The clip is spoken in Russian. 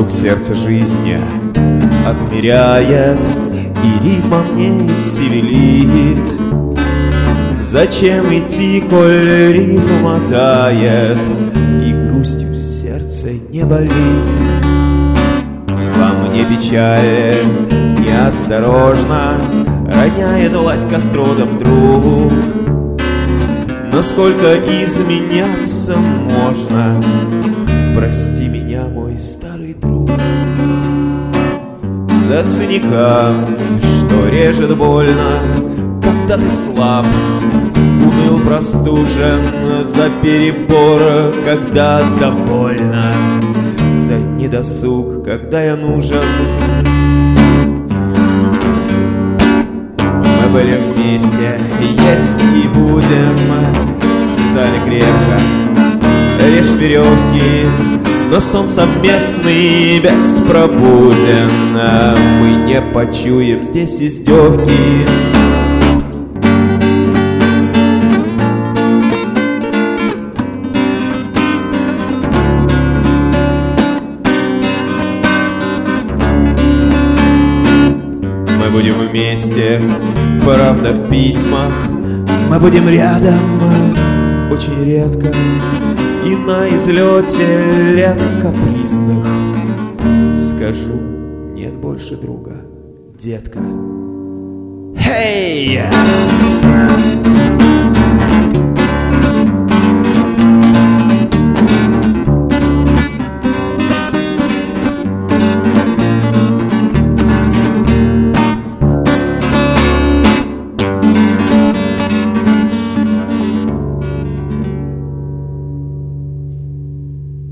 стук сердца жизни отмеряет и ритмом не севелит. Зачем идти, коль рифма тает и грустью сердце не болит? Во мне печаль неосторожно роняет власть к остротам друг. Но сколько изменяться можно? Прости меня, мой старый друг. За циником, что режет больно, когда ты слаб, уныл, простужен, за перебор, когда довольно, за недосуг, когда я нужен. Мы были вместе, есть и будем, связали крепко лишь веревки, но сон совместный беспробуден. Мы не почуем здесь издевки. Мы будем вместе, правда, в письмах. Мы будем рядом очень редко и на излете лет капризных. Скажу, нет больше друга, детка. Hey!